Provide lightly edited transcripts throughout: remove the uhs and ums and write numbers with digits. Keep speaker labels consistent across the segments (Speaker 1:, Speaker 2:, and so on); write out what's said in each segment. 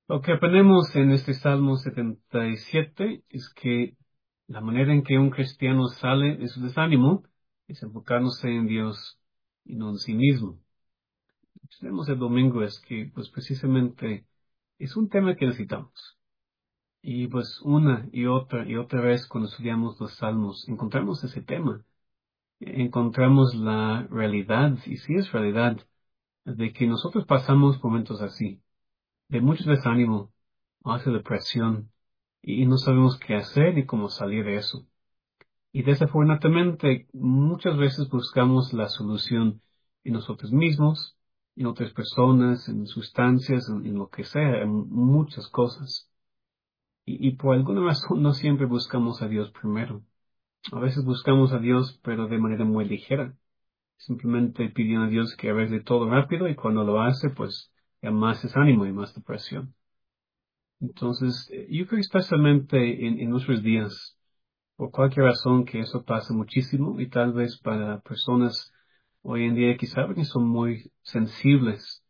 Speaker 1: Lo que aprendemos en este Salmo 77 es que la manera en que un cristiano sale de su desánimo es enfocándose en Dios y no en sí mismo. Lo que tenemos el domingo es que, pues precisamente, es un tema que necesitamos. Y pues una y otra vez cuando estudiamos los Salmos, encontramos ese tema. Encontramos la realidad, y sí es realidad, de que nosotros pasamos momentos así, de mucho desánimo, hace depresión, y no sabemos qué hacer ni cómo salir de eso. Y desafortunadamente muchas veces buscamos la solución en nosotros mismos, en otras personas, en sustancias, en lo que sea, en muchas cosas. Y por alguna razón no siempre buscamos a Dios primero. A veces buscamos a Dios, pero de manera muy ligera. Simplemente pidiendo a Dios que arregle todo rápido y cuando lo hace, pues ya más desánimo y más depresión. Entonces, yo creo que especialmente en nuestros días, por cualquier razón que eso pasa muchísimo y tal vez para personas hoy en día que saben que son muy sensibles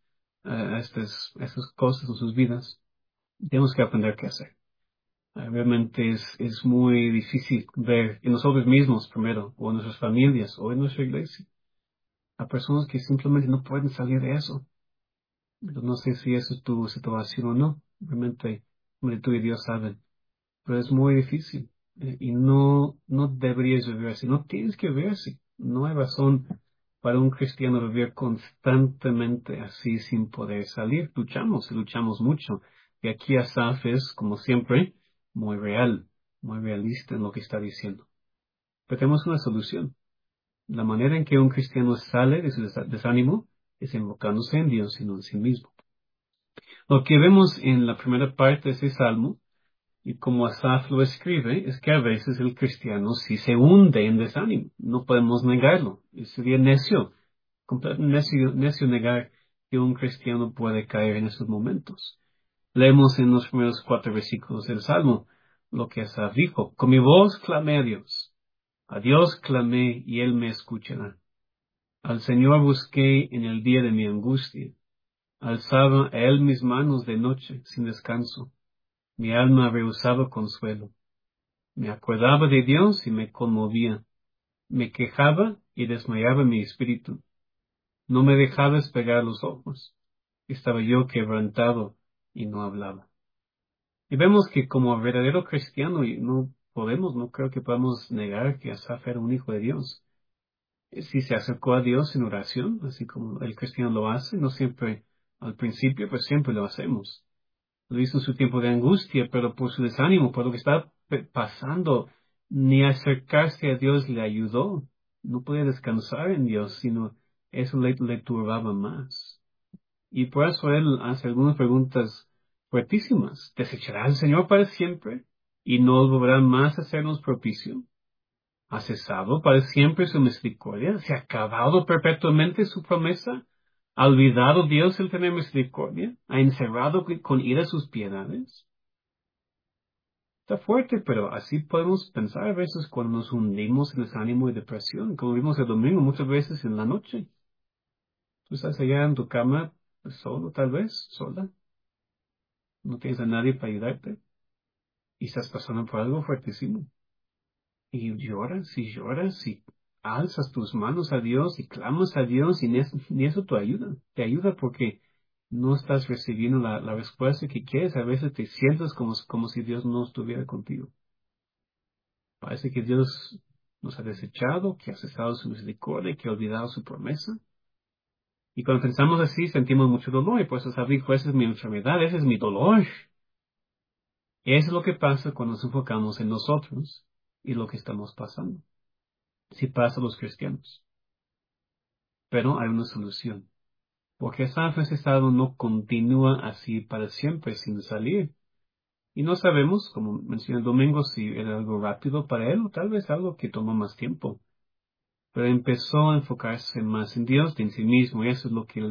Speaker 1: a estas cosas en sus vidas, tenemos que aprender qué hacer. Realmente es muy difícil ver en nosotros mismos primero, o en nuestras familias, o en nuestra iglesia, a personas que simplemente no pueden salir de eso. No sé si eso es tu situación o no. Realmente, hombre, tú y Dios saben. Pero es muy difícil. Y no deberías vivir así. No tienes que vivir así. No hay razón para un cristiano vivir constantemente así sin poder salir. Luchamos y luchamos mucho. Y aquí Asaf es, como siempre, muy real, muy realista en lo que está diciendo. Pero tenemos una solución. La manera en que un cristiano sale de su desánimo es enfocándose en Dios y no en sí mismo. Lo que vemos en la primera parte de ese salmo, y como Asaf lo escribe, es que a veces el cristiano sí se hunde en desánimo. No podemos negarlo. Sería necio, completamente necio negar que un cristiano puede caer en esos momentos. Leemos en los primeros 4 versículos del salmo lo que Asaf dijo. Con mi voz clamé a Dios. A Dios clamé y Él me escuchará. Al Señor busqué en el día de mi angustia. Alzaba a Él mis manos de noche, sin descanso. Mi alma rehusaba consuelo. Me acordaba de Dios y me conmovía. Me quejaba y desmayaba mi espíritu. No me dejaba despegar los ojos. Estaba yo quebrantado y no hablaba. Y vemos que como verdadero cristiano, y no creo que podamos negar que Asaf era un hijo de Dios. Si se acercó a Dios en oración, así como el cristiano lo hace, no siempre al principio, pues siempre lo hacemos. Lo hizo en su tiempo de angustia, pero por su desánimo, por lo que estaba pasando, ni acercarse a Dios le ayudó. No podía descansar en Dios, sino eso le turbaba más. Y por eso él hace algunas preguntas fuertísimas. ¿Desechará el Señor para siempre? ¿Y no volverá más a hacernos propicio? ¿Ha cesado para siempre su misericordia? ¿Se ha acabado perpetuamente su promesa? ¿Ha olvidado Dios el tener misericordia? ¿Ha encerrado con ira sus piedades? Está fuerte, pero así podemos pensar a veces cuando nos hundimos en desánimo y depresión, como vimos el domingo muchas veces en la noche. Tú estás allá en tu cama, pues, solo tal vez, sola, no tienes a nadie para ayudarte y estás pasando por algo fuertísimo. Y lloras y alzas tus manos a Dios y clamas a Dios y ni eso te ayuda. Te ayuda porque no estás recibiendo la respuesta que quieres. A veces te sientes como si Dios no estuviera contigo. Parece que Dios nos ha desechado, que ha cesado su misericordia, que ha olvidado su promesa. Y cuando pensamos así, sentimos mucho dolor. Y por eso dijo, esa es mi enfermedad, ese es mi dolor. Y eso es lo que pasa cuando nos enfocamos en nosotros y lo que estamos pasando. Si pasa a los cristianos. Pero hay una solución. Porque ese estado no continúa así para siempre sin salir. Y no sabemos, como mencioné el domingo, si era algo rápido para él o tal vez algo que tomó más tiempo. Pero empezó a enfocarse más en Dios que en sí mismo, y eso es lo que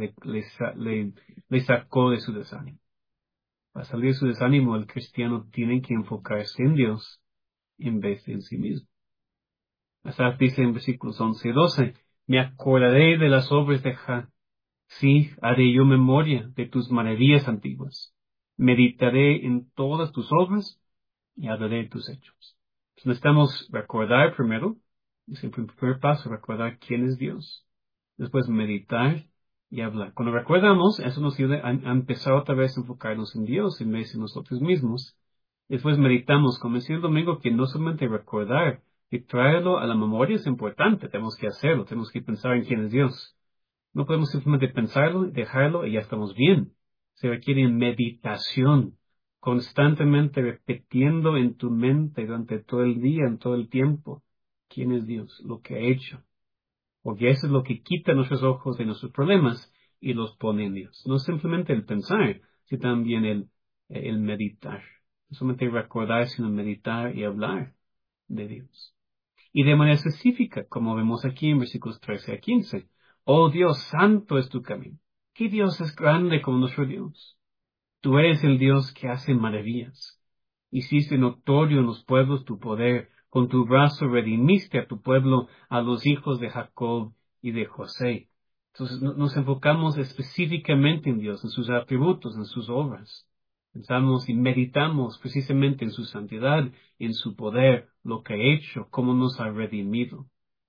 Speaker 1: le sacó de su desánimo. Para salir de su desánimo, el cristiano tiene que enfocarse en Dios en vez de en sí mismo. Asaf dice en versículos 11 y 12, me acordaré de las obras de Jah, sí, haré yo memoria de tus maravillas antiguas. Meditaré en todas tus obras y hablaré de tus hechos. Entonces, necesitamos recordar primero, es el primer paso, recordar quién es Dios. Después meditar y hablar. Cuando recordamos, eso nos ayuda a empezar otra vez a enfocarnos en Dios en vez de nosotros mismos. Después meditamos, como decía el domingo, que no solamente recordar y traerlo a la memoria es importante, tenemos que hacerlo, tenemos que pensar en quién es Dios. No podemos simplemente pensarlo, dejarlo y ya estamos bien. Se requiere meditación, constantemente repitiendo en tu mente durante todo el día, en todo el tiempo, quién es Dios, lo que ha hecho. Porque eso es lo que quita nuestros ojos de nuestros problemas y los pone en Dios. No simplemente el pensar, sino también el meditar. No solamente recordar, sino meditar y hablar de Dios. Y de manera específica, como vemos aquí en versículos 13 a 15. Oh Dios, santo es tu camino. ¿Qué Dios es grande como nuestro Dios? Tú eres el Dios que hace maravillas. Hiciste notorio en los pueblos tu poder. Con tu brazo redimiste a tu pueblo, a los hijos de Jacob y de José. Entonces nos enfocamos específicamente en Dios, en sus atributos, en sus obras. Pensamos y meditamos precisamente en su santidad, en su poder, lo que ha hecho, cómo nos ha redimido.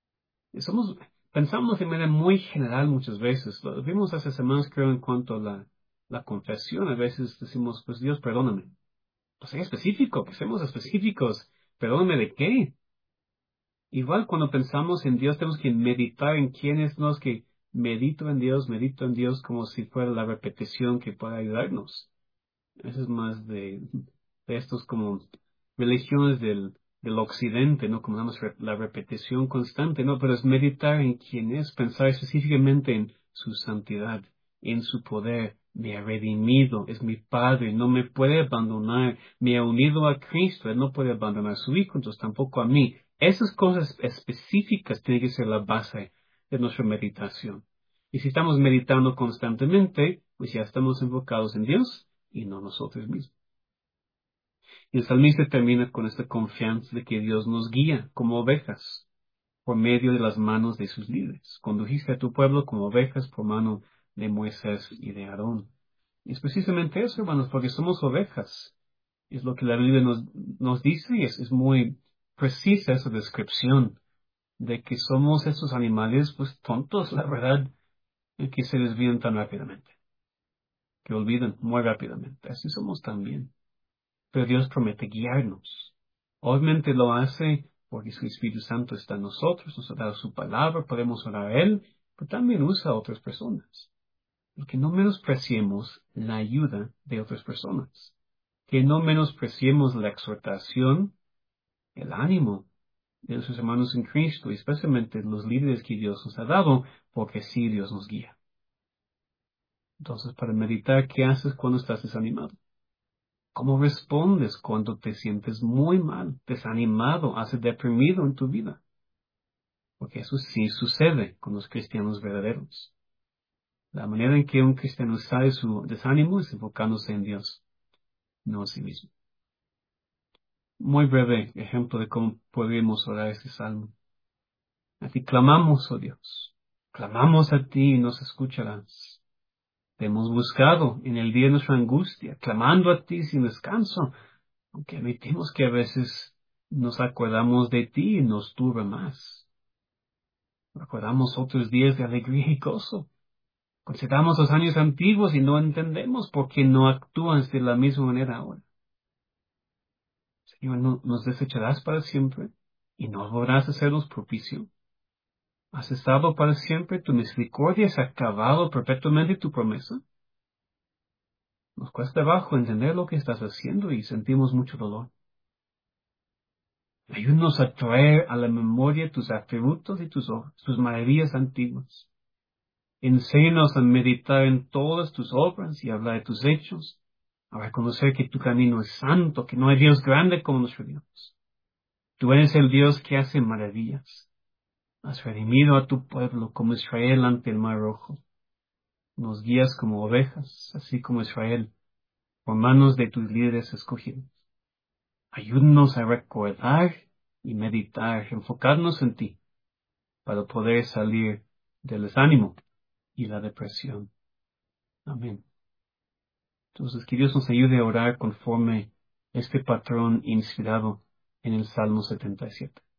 Speaker 1: Pensamos de manera muy general muchas veces. Lo vimos hace semanas, creo, en cuanto a la confesión. A veces decimos, pues Dios, perdóname. Pues sea específico, que seamos específicos. ¿Perdóname de qué? Igual cuando pensamos en Dios tenemos que meditar en quién es los que medito en Dios como si fuera la repetición que pueda ayudarnos. Eso es más de estos como religiones del occidente, ¿no? Como damos la repetición constante, ¿no? Pero es meditar en quién es, pensar específicamente en su santidad, en su poder. Me ha redimido, es mi Padre, no me puede abandonar, me ha unido a Cristo, Él no puede abandonar a su Hijo, entonces tampoco a mí. Esas cosas específicas tienen que ser la base de nuestra meditación. Y si estamos meditando constantemente, pues ya estamos enfocados en Dios y no nosotros mismos. Y el salmista termina con esta confianza de que Dios nos guía como ovejas por medio de las manos de sus líderes. Condujiste a tu pueblo como ovejas por mano de Moisés y de Aarón. Y es precisamente eso, hermanos, porque somos ovejas. Es lo que la Biblia nos dice y es muy precisa esa descripción de que somos esos animales, pues tontos, la verdad, que se desvían tan rápidamente, que olvidan muy rápidamente. Así somos también. Pero Dios promete guiarnos. Obviamente lo hace porque su Espíritu Santo está en nosotros, nos ha dado su palabra, podemos orar a Él, pero también usa a otras personas. Que no menospreciemos la ayuda de otras personas. Que no menospreciemos la exhortación, el ánimo de nuestros hermanos en Cristo, y especialmente los líderes que Dios nos ha dado, porque sí Dios nos guía. Entonces, para meditar, ¿qué haces cuando estás desanimado? ¿Cómo respondes cuando te sientes muy mal, desanimado, hasta deprimido en tu vida? Porque eso sí sucede con los cristianos verdaderos. La manera en que un cristiano sale su desánimo es enfocándose en Dios, no en sí mismo. Muy breve ejemplo de cómo podríamos orar este salmo. A ti clamamos, oh Dios. Clamamos a ti y nos escucharás. Te hemos buscado en el día de nuestra angustia, clamando a ti sin descanso. Aunque admitimos que a veces nos acordamos de ti y nos turba más. Recordamos otros días de alegría y gozo. Consideramos los años antiguos y no entendemos por qué no actúas de la misma manera ahora. Señor, nos desecharás para siempre y no volverás a hacernos propicio. Has estado para siempre, tu misericordia se ha acabado perpetuamente tu promesa. Nos cuesta trabajo entender lo que estás haciendo y sentimos mucho dolor. Ayúdanos a traer a la memoria tus atributos y tus maravillas antiguas. Enséñanos a meditar en todas tus obras y hablar de tus hechos, a reconocer que tu camino es santo, que no hay Dios grande como nuestro Dios. Tú eres el Dios que hace maravillas. Has redimido a tu pueblo como Israel ante el Mar Rojo. Nos guías como ovejas, así como Israel, por manos de tus líderes escogidos. Ayúdanos a recordar y meditar, enfocarnos en ti, para poder salir del desánimo y la depresión. Amén. Entonces, que Dios nos ayude a orar conforme este patrón inspirado en el Salmo 77.